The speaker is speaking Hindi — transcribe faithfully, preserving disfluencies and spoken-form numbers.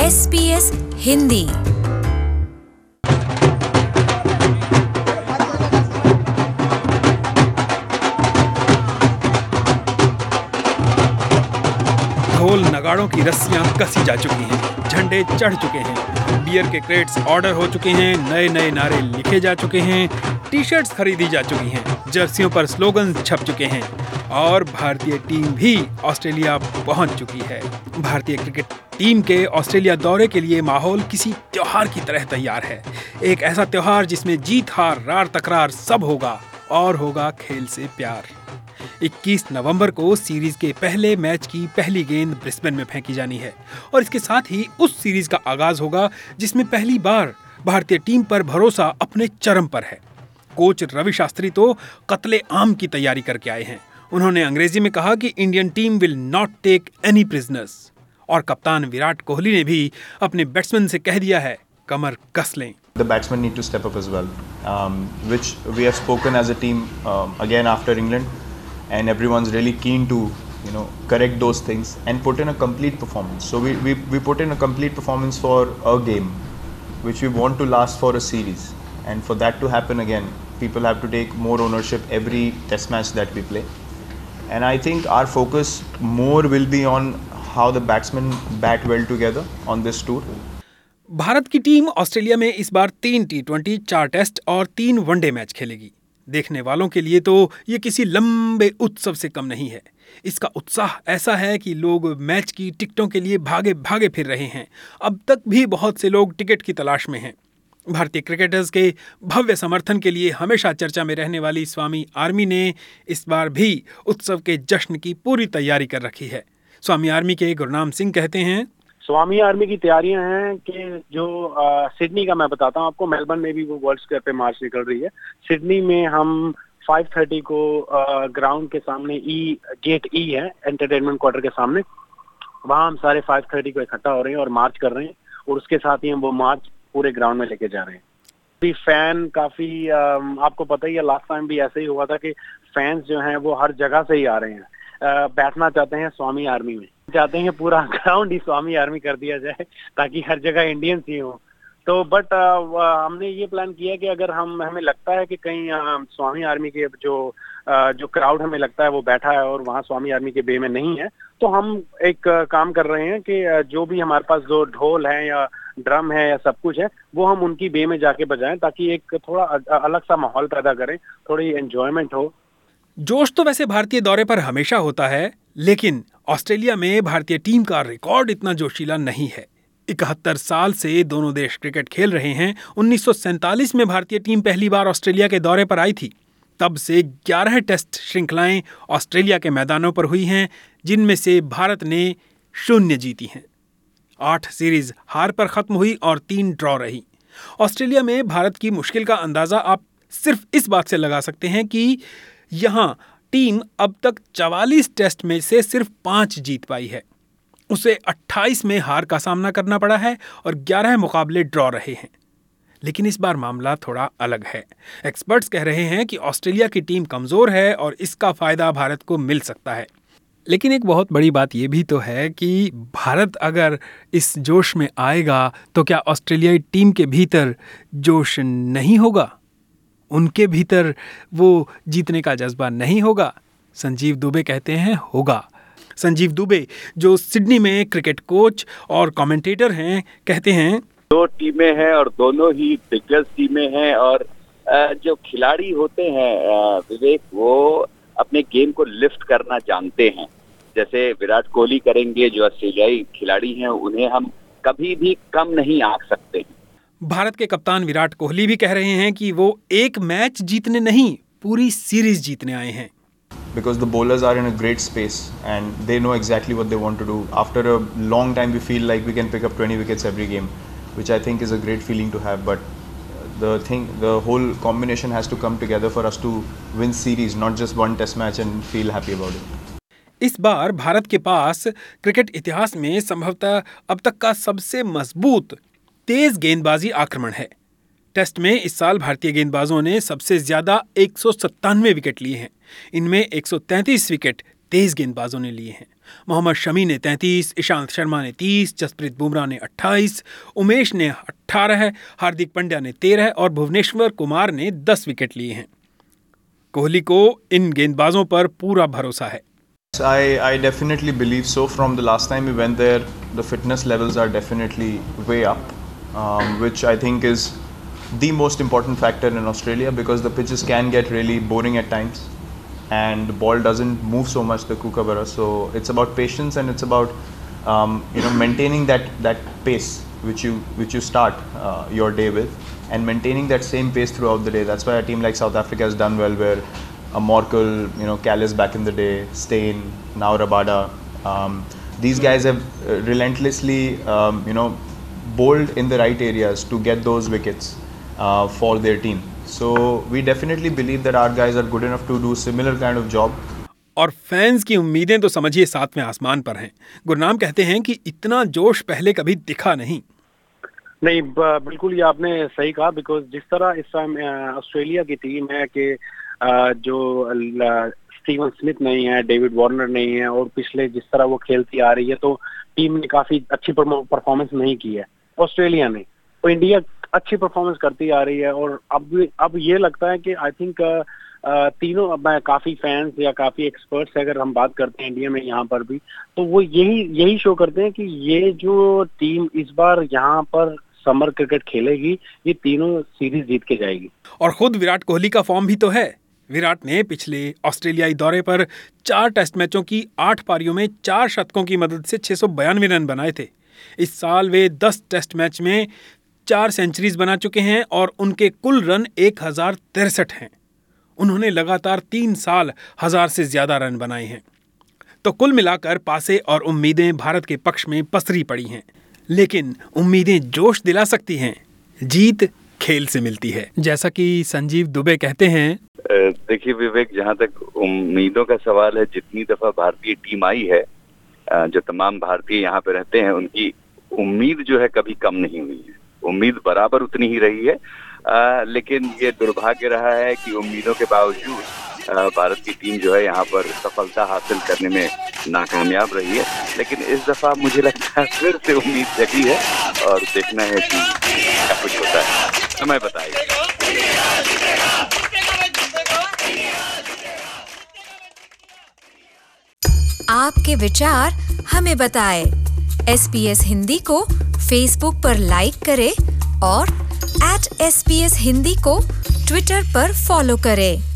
S B S Hindi. ढोल नगाड़ों की रस्सियां कसी जा चुकी हैं, झंडे चढ़ चुके हैं, बियर के क्रेट्स ऑर्डर हो चुके हैं, नए नए नारे लिखे जा चुके हैं, टी शर्ट्स खरीदी जा चुकी हैं, जर्सियों पर स्लोगन छप चुके हैं और भारतीय टीम भी ऑस्ट्रेलिया पहुंच चुकी है। भारतीय क्रिकेट टीम के ऑस्ट्रेलिया दौरे के लिए माहौल किसी त्योहार की तरह तैयार है। एक ऐसा त्योहार जिसमें जीत हार रार तकरार सब होगा और होगा खेल से प्यार। इक्कीस नवंबर को सीरीज के पहले मैच की पहली गेंद ब्रिस्बेन में फेंकी जानी है और इसके साथ ही उस सीरीज का आगाज होगा जिसमें पहली बार भारतीय टीम पर भरोसा अपने चरम पर है। कोच रवि शास्त्री तो कत्ले आम की तैयारी करके आए हैं। उन्होंने अंग्रेजी में कहा कि Indian team will not take any prisoners और कप्तान विराट कोहली ने भी अपने बैट्समैन से कह दिया है, कमर कस लें। The batsmen need to step up as well, um, which we have spoken as a team um, again after England. And everyone's really keen to, you know, correct those things and put in a complete performance. So we, we, we put in a complete performance for a game, which we want to last for a series. And for that to happen again, people have to take more ownership every test match that we play. And I think our focus more will be on how the batsmen bat well together on this tour. Bharat की टीम ऑस्ट्रेलिया में इस बार तीन टी ट्वेंटी, चार टेस्ट और तीन वनडे मैच खेलेगी। देखने वालों के लिए तो ये किसी लंबे उत्सव से कम नहीं है। इसका उत्साह ऐसा है कि लोग मैच की टिकटों के लिए भागे भागे फिर रहे हैं। अब तक भी बहुत से लोग टिकट की तलाश में हैं। भारतीय क्रिकेटर्स के भव्य समर्थन के लिए हमेशा चर्चा में रहने वाली स्वामी आर्मी ने इस बार भी उत्सव के जश्न की पूरी तैयारी कर रखी है। स्वामी आर्मी के गुरनाम सिंह कहते हैं, स्वामी आर्मी की तैयारियां हैं कि जो आ, सिडनी का मैं बताता हूं आपको, मेलबर्न में भी वो वर्ल्ड स्क्वायर पे मार्च निकल रही है। सिडनी में हम पाँच तीस को ग्राउंड के सामने ई गेट ई है, एंटरटेनमेंट क्वार्टर के सामने, वहां हम सारे पाँच तीस को इकट्ठा हो रहे हैं और मार्च कर रहे हैं और उसके साथ ही हम वो मार्च पूरे ग्राउंड में लेके जा रहे हैं। भी फैन काफी आ, आपको पता ही है, लास्ट टाइम भी ऐसे ही हुआ था कि फैंस जो हैं वो हर जगह से ही आ रहे हैं, आ, बैठना चाहते हैं स्वामी आर्मी में, चाहते हैं पूरा ग्राउंड ही स्वामी आर्मी कर दिया जाए ताकि हर जगह इंडियंस ही हो। तो बट हमने ये प्लान किया कि अगर हम हमें लगता है कि कहीं uh, स्वामी आर्मी के जो uh, जो क्राउड हमें लगता है वो बैठा है और वहाँ स्वामी आर्मी के बे में नहीं है, तो हम एक uh, काम कर रहे हैं कि uh, जो भी हमारे पास जो ढोल है या ड्रम है या सब कुछ है वो हम उनकी बे में जाके बजाएं ताकि एक थोड़ा अलग सा माहौल पैदा करें, थोड़ी एंजॉयमेंट हो। जोश तो वैसे भारतीय दौरे पर हमेशा होता है, लेकिन ऑस्ट्रेलिया में भारतीय टीम का रिकॉर्ड इतना जोशीला नहीं है। इकहत्तर साल से दोनों देश क्रिकेट खेल रहे हैं। उन्नीस सौ सैंतालीस में भारतीय टीम पहली बार ऑस्ट्रेलिया के दौरे पर आई थी। तब से ग्यारह टेस्ट श्रृंखलाएं ऑस्ट्रेलिया के मैदानों पर हुई हैं, जिनमें से भारत ने शून्य जीती हैं। आठ सीरीज हार पर खत्म हुई और तीन ड्रॉ रही। ऑस्ट्रेलिया में भारत की मुश्किल का अंदाजा आप सिर्फ इस बात से लगा सकते हैं कि यहाँ टीम अब तक चवालीस टेस्ट में से सिर्फ पांच जीत पाई है। उसे अट्ठाईस में हार का सामना करना पड़ा है और ग्यारह मुकाबले ड्रॉ रहे हैं। लेकिन इस बार मामला थोड़ा अलग है। एक्सपर्ट्स कह रहे हैं कि ऑस्ट्रेलिया की टीम कमजोर है और इसका फायदा भारत को मिल सकता है। लेकिन एक बहुत बड़ी बात यह भी तो है कि भारत अगर इस जोश में आएगा तो क्या ऑस्ट्रेलियाई टीम के भीतर जोश नहीं होगा? उनके भीतर वो जीतने का जज्बा नहीं होगा? संजीव दुबे कहते हैं होगा। संजीव दुबे जो सिडनी में क्रिकेट कोच और कमेंटेटर हैं, कहते हैं, दो टीमें हैं और दोनों ही दिग्गज टीमें हैं और जो खिलाड़ी होते हैं विवेक, वो अपने गेम को लिफ्ट करना जानते हैं। जैसे विराट कोहली करेंगे, जो ऑस्ट्रेलियाई खिलाड़ी हैं उन्हें हम कभी भी कम नहीं आंक सकते। भारत के कप्तान विराट कोहली भी कह रहे हैं कि वो एक मैच जीतने नहीं, पूरी सीरीज जीतने आए हैं। Because the bowlers are in a great space and they know exactly what they want to do. After a long time, we feel like we can pick up twenty wickets every game, which I think is a great feeling to have. But the thing, the whole combination has to come together for us to win series, not just one test match and feel happy about it. इस बार भारत के पास क्रिकेट इतिहास में संभवतः अब तक का सबसे मजबूत तेज गेंदबाजी आक्रमण है। टेस्ट में इस साल भारतीय गेंदबाजों ने सबसे ज्यादा एक सौ सत्तानवे विकेट लिए हैं। इनमें एक सौ तैंतीस विकेट तेज गेंदबाजों ने लिए हैं। मोहम्मद शमी ने तैंतीस, ईशांत शर्मा ने तीस, जसप्रीत बुमराह ने अट्ठाईस, उमेश ने अठारह, हार्दिक पांड्या ने तेरह और भुवनेश्वर कुमार ने दस विकेट लिए हैं। कोहली को इन गेंदबाजों पर पूरा भरोसा है। I, I definitely believe so. From the last time we went there, the fitness levels are definitely way up, um, which I think is the most important factor in Australia, because the pitches can get really boring at times and the ball doesn't move so much, the Kookaburra. So it's about patience and it's about um, you know maintaining that, that pace which you which you start uh, your day with, and maintaining that same pace throughout the day. That's why a team like South Africa has done well, where a Morkel, you know, Callis back in the day, Steyn, now Rabada. Um, these guys have uh, relentlessly, um, you know, bowled in the right areas to get those wickets uh, for their team. So we definitely believe that our guys are good enough to do similar kind of job. और फैंस की उम्मीदें तो समझिए सातवें आसमान पर हैं। गुरनाम कहते हैं कि इतना जोश पहले कभी दिखा नहीं। नहीं, बिल्कुल ये आपने सही कहा, बिकॉज जिस तरह इस टाइम ऑस्ट्रेलिया की टीम है कि जो स्टीवन स्मिथ नहीं है, डेविड वार्नर नहीं है, और पिछले जिस तरह वो खेलती आ रही है, तो टीम ने काफी अच्छी परफॉर्मेंस नहीं की है ऑस्ट्रेलिया ने। तो इंडिया अच्छी परफॉर्मेंस करती आ रही है, और अब अब ये लगता है कि आई थिंक तीनों, अब काफी फैंस या काफी एक्सपर्ट्स अगर हम बात करते हैं इंडिया में यहाँ पर भी, तो वो यही यही शो करते हैं कि ये जो टीम इस बार यहाँ पर समर क्रिकेट खेलेगी, ये तीनों सीरीज जीत के जाएगी। और खुद विराट कोहली का फॉर्म भी तो है। विराट ने पिछले ऑस्ट्रेलियाई दौरे पर चार टेस्ट मैचों की आठ पारियों में चार शतकों की मदद से छह सौ बयानवे रन बनाए थे। इस साल वे दस टेस्ट मैच में चार सेंचुरीज बना चुके हैं और उनके कुल रन एक हजार तिरसठ हैं। उन्होंने लगातार तीन साल हजार से ज्यादा रन बनाए हैं। तो कुल मिलाकर पासे और उम्मीदें भारत के पक्ष में पसरी पड़ी हैं, लेकिन उम्मीदें जोश दिला सकती हैं, जीत खेल से मिलती है, जैसा कि संजीव दुबे कहते हैं। देखिए विवेक, जहाँ तक उम्मीदों का सवाल है, जितनी दफा भारतीय टीम आई है, जो तमाम भारतीय यहाँ पे रहते हैं, उनकी उम्मीद जो है कभी कम नहीं हुई है। उम्मीद बराबर उतनी ही रही है, आ, लेकिन ये दुर्भाग्य रहा है कि उम्मीदों के बावजूद भारत की टीम जो है यहाँ पर सफलता हासिल करने में नाकामयाब रही है। लेकिन इस दफा मुझे लगता है फिर से उम्मीद जगी है और देखना है कि क्या कुछ होता है, समय बताएगा। आपके विचार हमें बताएं। एस पी एस हिंदी को फेसबुक पर लाइक करें और at S P S Hindi को ट्विटर पर फॉलो करें।